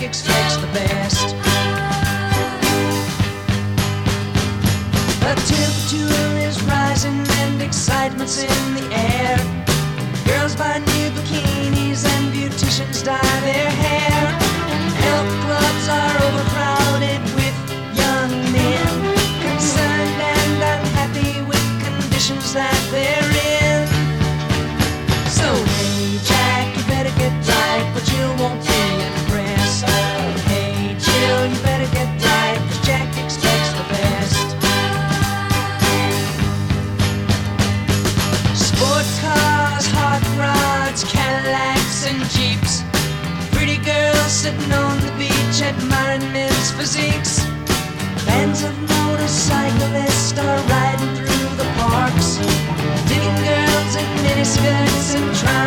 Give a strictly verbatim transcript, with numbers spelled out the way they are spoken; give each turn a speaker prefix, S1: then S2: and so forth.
S1: expects the best. The temperature is rising and excitement's in the air. Girls buy new bikinis and beauticians dye their hair. Health clubs are overcrowded with young men, concerned and unhappy with conditions that they're in. So hey Jack, you better get right, but you won't be impressed. Hey Jill, you better get right, 'cause Jack expects the best. Sports cars, hot rods, Cadillacs and Jeeps, pretty girls sitting on the beach admiring men's physiques. Bands of motorcyclists are riding through the parks, digging girls in miniskirts and trying